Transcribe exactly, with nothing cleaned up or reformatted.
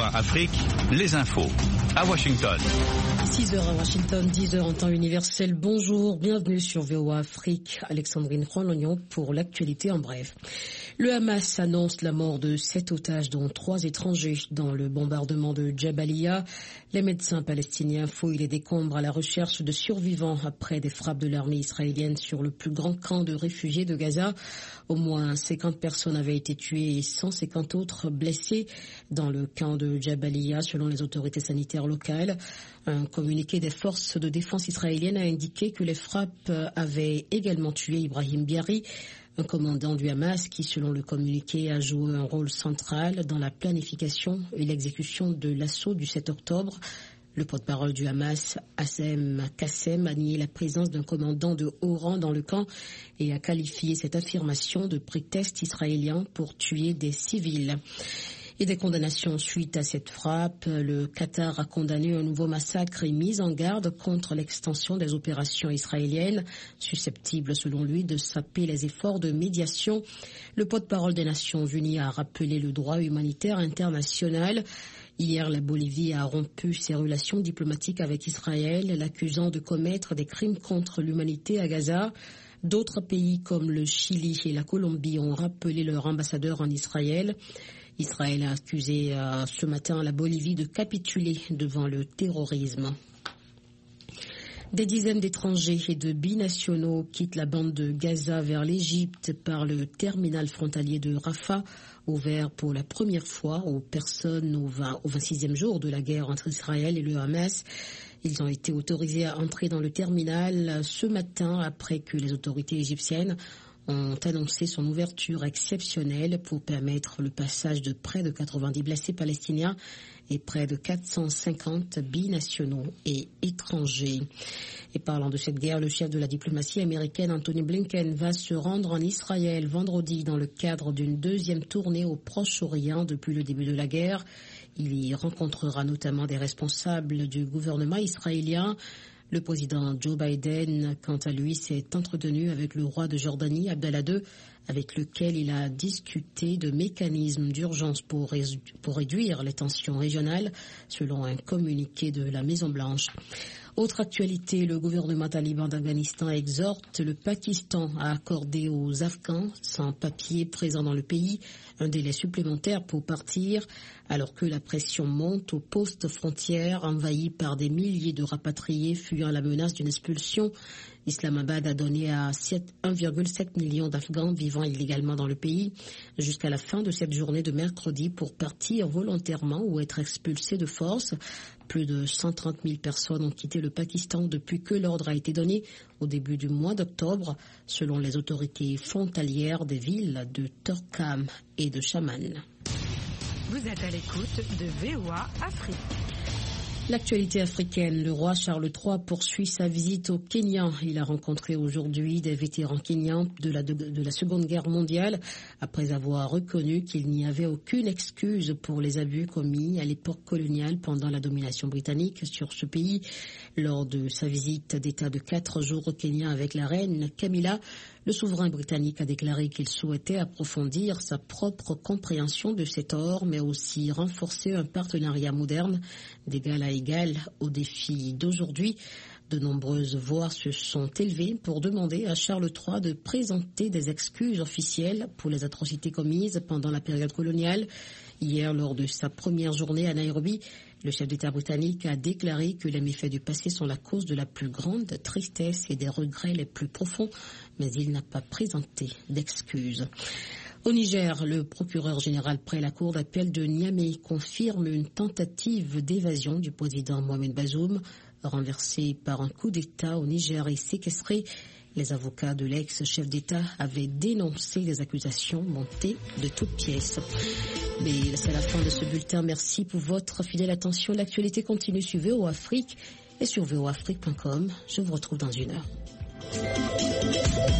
V O A Afrique, les infos. À Washington. six heures à Washington, dix heures en temps universel. Bonjour, bienvenue sur V O A Afrique. Alexandrine Juan-Lognon pour l'actualité en bref. Le Hamas annonce la mort de sept otages, dont trois étrangers, dans le bombardement de Jabalia. Les médecins palestiniens fouillent les décombres à la recherche de survivants après des frappes de l'armée israélienne sur le plus grand camp de réfugiés de Gaza. Au moins cinquante personnes avaient été tuées et cent cinquante autres blessées dans le camp de Jabalia, selon les autorités sanitaires locales. Un communiqué des forces de défense israéliennes a indiqué que les frappes avaient également tué Ibrahim Biari, un commandant du Hamas qui, selon le communiqué, a joué un rôle central dans la planification et l'exécution de l'assaut du sept octobre. Le porte-parole du Hamas, Hassem Kassem, a nié la présence d'un commandant de haut rang dans le camp et a qualifié cette affirmation de prétexte israélien pour tuer des civils. Et des condamnations suite à cette frappe. Le Qatar a condamné un nouveau massacre et mis en garde contre l'extension des opérations israéliennes, susceptibles selon lui de saper les efforts de médiation. Le porte-parole des Nations Unies a rappelé le droit humanitaire international. Hier, la Bolivie a rompu ses relations diplomatiques avec Israël, l'accusant de commettre des crimes contre l'humanité à Gaza. D'autres pays comme le Chili et la Colombie ont rappelé leur ambassadeur en Israël. Israël a accusé euh, ce matin la Bolivie de capituler devant le terrorisme. Des dizaines d'étrangers et de binationaux quittent la bande de Gaza vers l'Égypte par le terminal frontalier de Rafah, ouvert pour la première fois aux personnes au, vingt, au vingt-sixième jour de la guerre entre Israël et le Hamas. Ils ont été autorisés à entrer dans le terminal ce matin après que les autorités égyptiennes ont annoncé son ouverture exceptionnelle pour permettre le passage de près de quatre-vingt-dix blessés palestiniens et près de quatre cent cinquante binationaux et étrangers. Et parlant de cette guerre, le chef de la diplomatie américaine, Anthony Blinken, va se rendre en Israël vendredi dans le cadre d'une deuxième tournée au Proche-Orient depuis le début de la guerre. Il y rencontrera notamment des responsables du gouvernement israélien. Le président Joe Biden, quant à lui, s'est entretenu avec le roi de Jordanie, Abdallah deux, avec lequel il a discuté de mécanismes d'urgence pour, ré- pour réduire les tensions régionales, selon un communiqué de la Maison-Blanche. Autre actualité, le gouvernement taliban d'Afghanistan exhorte le Pakistan à accorder aux Afghans sans papier présents dans le pays un délai supplémentaire pour partir, alors que la pression monte aux postes frontières envahis par des milliers de rapatriés fuyant la menace d'une expulsion. Islamabad a donné à un virgule sept million d'Afghans vivant illégalement dans le pays jusqu'à la fin de cette journée de mercredi pour partir volontairement ou être expulsés de force. Plus de cent trente mille personnes ont quitté le Pakistan depuis que l'ordre a été donné au début du mois d'octobre, selon les autorités frontalières des villes de Torkham et de Chaman. Vous êtes à l'écoute de V O A Afrique. L'actualité africaine, le roi Charles trois poursuit sa visite au Kenya. Il a rencontré aujourd'hui des vétérans kenyans de la, de, de la Seconde Guerre mondiale après avoir reconnu qu'il n'y avait aucune excuse pour les abus commis à l'époque coloniale pendant la domination britannique sur ce pays. Lors de sa visite d'état de quatre jours au Kenya avec la reine Camilla, le souverain britannique a déclaré qu'il souhaitait approfondir sa propre compréhension de cet or, mais aussi renforcer un partenariat moderne d'égal à égal aux défis d'aujourd'hui. De nombreuses voix se sont élevées pour demander à Charles trois de présenter des excuses officielles pour les atrocités commises pendant la période coloniale. Hier, lors de sa première journée à Nairobi, le chef d'État britannique a déclaré que les méfaits du passé sont la cause de la plus grande tristesse et des regrets les plus profonds, mais il n'a pas présenté d'excuses. Au Niger, le procureur général près la cour d'appel de Niamey confirme une tentative d'évasion du président Mohamed Bazoum, renversé par un coup d'État au Niger et séquestré. Les avocats de l'ex-chef d'État avaient dénoncé les accusations montées de toutes pièces. Mais c'est la fin de ce bulletin. Merci pour votre fidèle attention. L'actualité continue sur V O A Afrique et sur V O A Afrique point com. Je vous retrouve dans une heure.